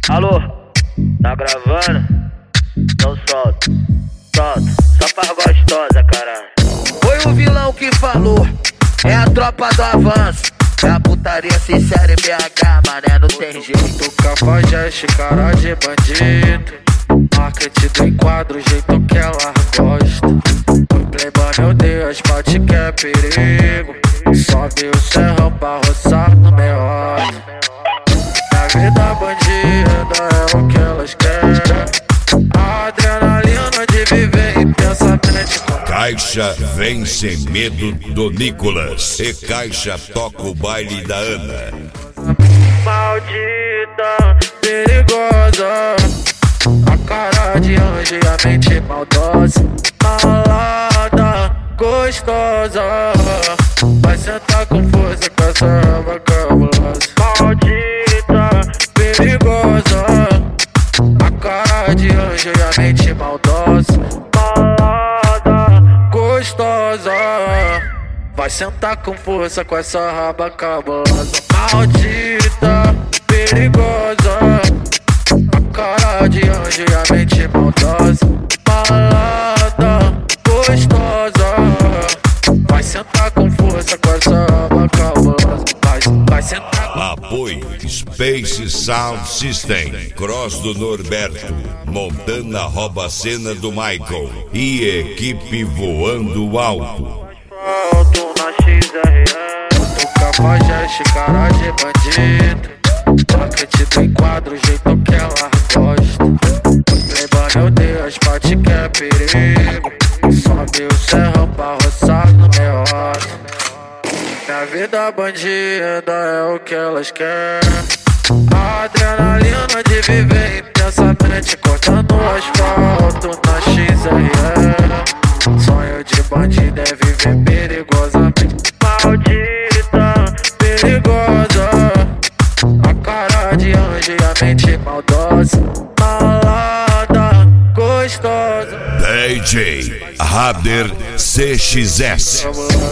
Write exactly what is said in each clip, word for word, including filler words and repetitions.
Alô, tá gravando? Então solta, solta, só faz gostosa, caralho. Foi o vilão que falou, é a tropa do avanço. É a putaria sincera em B H, mané, não tem jeito. Cafajeste, cara de bandido, marketing do enquadro, o jeito que ela gosta. O playboy odeia as partes que é perigo. Sobe o serrão pra roçar no meio. A vida bandida é o que elas querem. A adrenalina de viver em pensamento. Caixa vem sem medo do Nicolas. E Caixa toca o baile da Ana. Maldita, perigosa, a cara de anjo e a mente maldosa. Malada, gostosa, vai sentar com força com essa raba cabulosa. Maldita, perigosa, a cara de anjo e a mente maldosa. Malada, gostosa, vai sentar com força com essa raba cabulosa. Maldita, perigosa, a cara de anjo e a mente maldosa. Malada, gostosa, vai sentar com força com essa raba cabulosa. Vai, vai sentar com... Apoio Space Sound System, Cross do Norberto, Montana rouba a cena do Michael e equipe voando alto. Alto na X R E, o Cafajeste, cara de bandido, marketing do enquadro, o jeito que ela gosta. O playboy odeia as partes que é perigo. Sobe o serrão pra roçar no meio. Minha vida bandida é o que elas querem. A adrenalina de viver intensamente, cortando o asfalto na X R E. Sonho de bandido é viver perigosamente. Maldita, perigosa, a cara de anjo e a mente maldosa. Malada, gostosa, D J Rader C X S.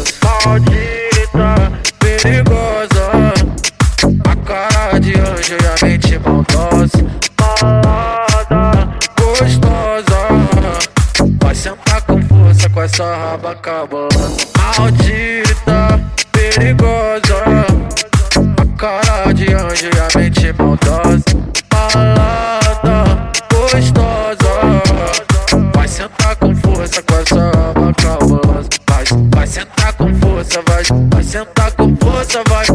Maldita, perigosa, a cara de anjo e a mente maldosa. Malada, gostosa, vai sentar com força com essa raba cabulosa. Maldita, perigosa, a cara de anjo e a mente maldosa. Malada, gostosa, vai sentar com força com essa raba cabulosa. Vai, vai sentar com força, vai, vai sentar com força, vai.